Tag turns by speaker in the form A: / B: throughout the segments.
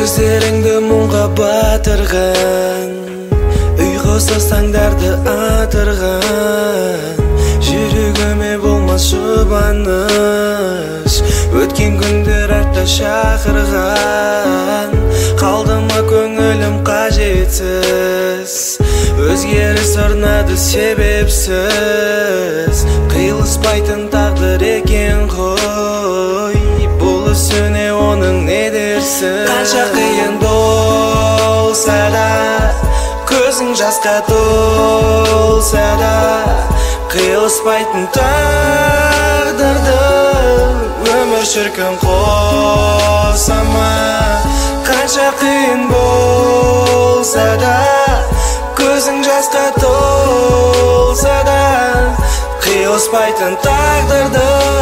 A: Көздеріңді мұңға батырған, ұйқысыз таңдарды атырған, жүрегіме болмас жұбаныш, өткен күндер артта шақырған. Қалды ма көңілім қажетсіз, өзгеріс орнады себепсіз. Қиылыспайтын тағдыр екен ғой, бұл үстіне оның не дерсің? Қанша қиын болса да, көзің жасқа толса да, қиылыспайтын тағдырды өмір шіркін қоса ма? Қанша қиын болса да, көзің жасқа толса да, қиылыспайтын тағдырды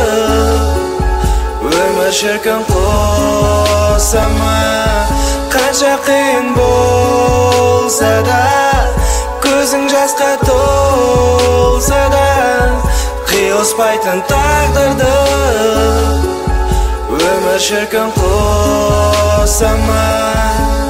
A: өмір шіркін қоса ма? Қанша қиын болса да, көзің жасқа толса да, қиылыспайтын тағдырды өмір шіркін қоса ма?